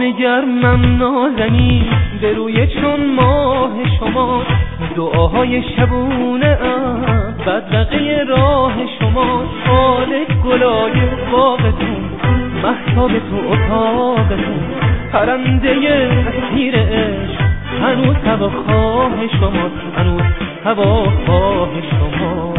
سلام گرمم نازنین به روی چون ماه شما، دعاهای شبونه بدرقه راه شما، حال گلای باغتون، مهتاب تو اتاقتون، پرنده اسیر عشق هنوز هواخواه شما، هنوز هواخواه شما.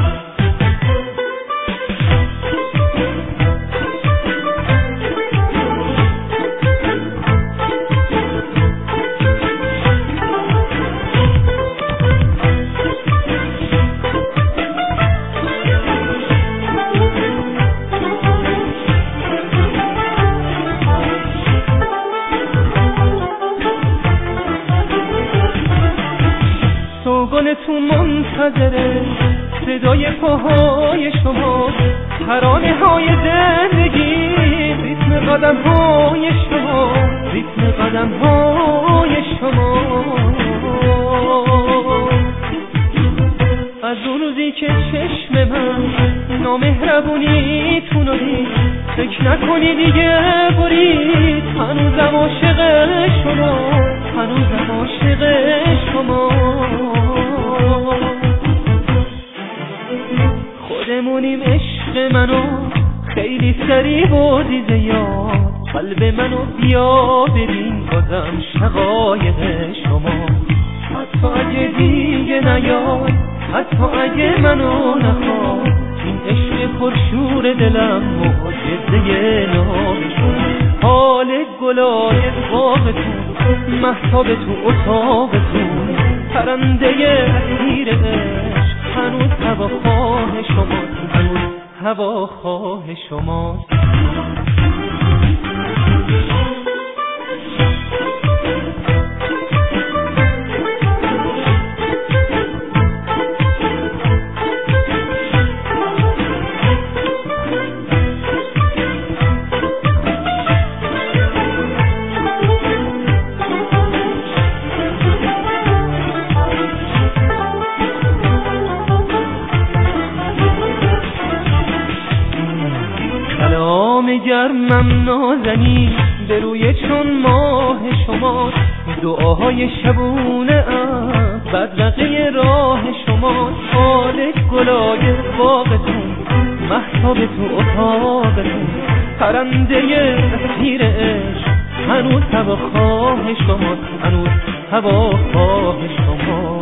تو منتظره صدای پاهای شما، ترانه های زندگی، ریتم قدم های شما، ریتم قدم های شما. از اون روزی که چشم من نامهربونی تو ندید، فکر نکنی دیگه برید، هنوزم عاشق شما، هنوزم عاشق شما. خودمونیم عشق منو خیلی سریع بردیده یاد، قلب منو بیا ببین بازم شقایق شما. حتی اگه دیگه نیاد، حتی اگه منو نخواد، این عشق پرشور دلم معجزه نام شما. حال گلای باغتون، مهتاب تو اتاقتون، پرنده اسیر عشق هنوز هواخواه شما، هنوز هواخواه شما. سلام گرمم نازنین به روی چون ماه شما، دعاهای شبونه بدرقه راه شما، حال گلای باغتون، مهتاب تو اتاقتون، پرنده اسیر عشق هنوز هواخواه شما، هنوز هواخواه شما.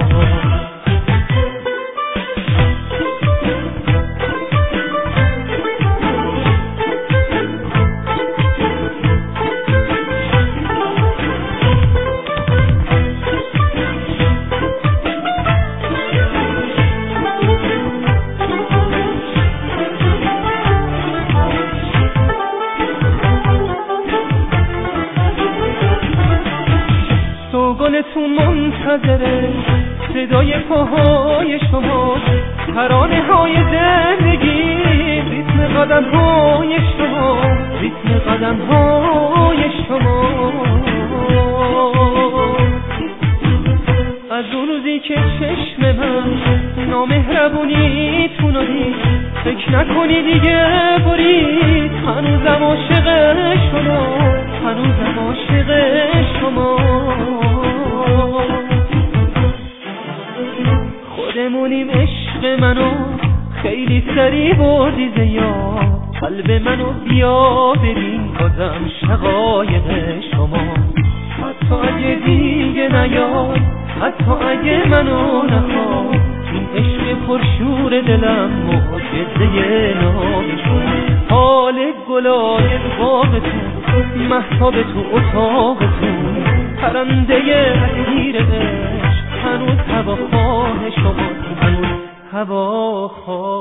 تو منتظره صدای پاهای شما، ترانه های زندگی، ریتم قدم های شما، ریتم قدم های شما. از اون روزی که چشم من نامهربونی تو ندید، فکر نکنی دیگه برید، هنوزم عاشق شما، هنوزم عاشق شما. خودمونیم عشق منو خیلی سریع بردیده یاد، قلب منو بیا ببین بازم شقایق شما. حتی اگه دیگه نیاد، حتی اگه منو نخواد، این عشق پرشور دلم معجزه نام شما. حال گلای باغتون، مهتاب تو اتاقتون، پرنده اسیر عشق هنوز هواخواه شما، هنوز هواخواه